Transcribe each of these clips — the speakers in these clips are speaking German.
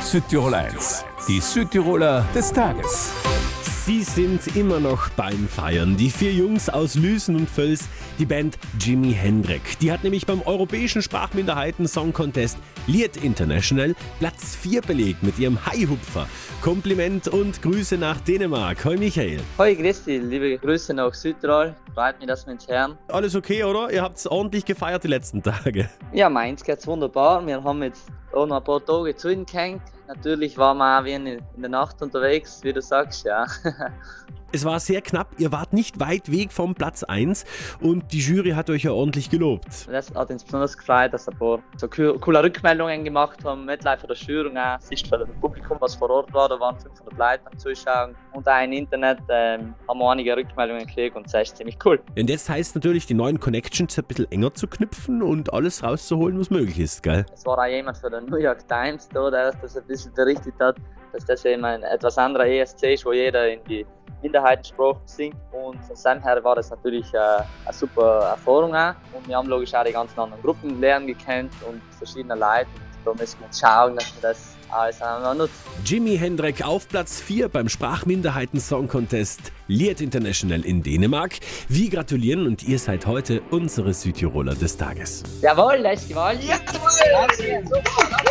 Südtirol 1, die Südtiroler des Tages. Sie sind immer noch beim Feiern. Die 4 Jungs aus Lüsen und Völs, die Band Jimi Hendrek. Die hat nämlich beim Europäischen Sprachminderheiten Song Contest Lied International Platz 4 belegt mit ihrem Hi-Hupfer. Kompliment und Grüße nach Dänemark. Hoi Michael. Hoi Christi, liebe Grüße nach Südtirol. Freut mich, dass wir uns hören. Alles okay, oder? Ihr habt es ordentlich gefeiert die letzten Tage. Ja, meins geht's wunderbar. Wir haben jetzt auch noch ein paar Tage zu ihnen gehängt. Natürlich waren wir auch wie in der Nacht unterwegs, wie du sagst, ja. Es war sehr knapp, ihr wart nicht weit weg vom Platz 1 und die Jury hat euch ja ordentlich gelobt. Das hat uns besonders gefreut, dass ein paar so coole Rückmeldungen gemacht haben, nicht live von der Jury, auch Sicht von dem Publikum, was vor Ort war. Da waren 500 Leute am Zuschauen und auch im Internet haben wir einige Rückmeldungen gekriegt und das ist ziemlich cool. Und jetzt heißt natürlich, die neuen Connections ein bisschen enger zu knüpfen und alles rauszuholen, was möglich ist, gell? Es war auch jemand von der New York Times da, der das ein bisschen berichtet hat, dass das eben ein etwas anderer ESC ist, wo jeder in die Minderheitensprache singt, und von seinem her war das natürlich eine super Erfahrung auch. Und wir haben logisch auch die ganzen anderen Gruppen lernen gekannt und verschiedene Leute, und da müssen wir jetzt schauen, dass wir das alles auch nutzen. Jimi Hendrek auf Platz 4 beim Sprachminderheiten Song Contest Lied International in Dänemark. Wir gratulieren und ihr seid heute unsere Südtiroler des Tages. Jawohl, das ist gewollt. Jawohl!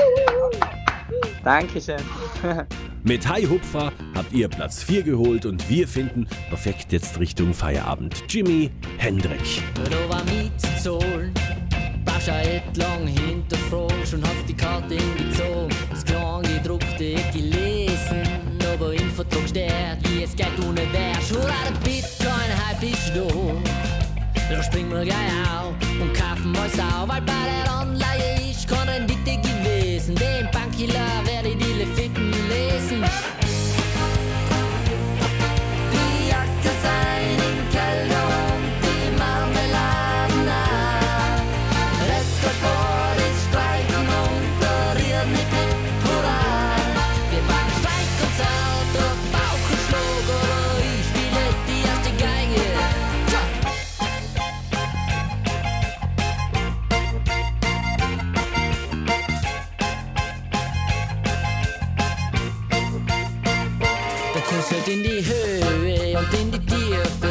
Dankeschön. Mit Hi-Hupfer habt ihr Platz 4 geholt und wir finden perfekt jetzt Richtung Feierabend. Jimi Hendrek. Da war mitzuzahlen, warst du etlang hinterfragst und hast die Karte hingezogen. Das Kleingedruckte gelesen, aber im Vertrag steht, wie es Geld ohne wärst. Hurra, der Bitcoin-Hype ist da. Da springen wir gleich auf und kaufen was auf, weil bei der Anleihe ist keine Rendite gewesen. Den Bankiller werde ich die Lefitten lesen. Die Jacke sein im Keller und die Marmeladen nach. Restaurant ist streichen und der Ried mit Hurra. Wir machen Streikkonzert, der Bauch und Schlag, oder ich spiele die erste Geige. Der Kuss geht in die Höhe und in die Tiefe.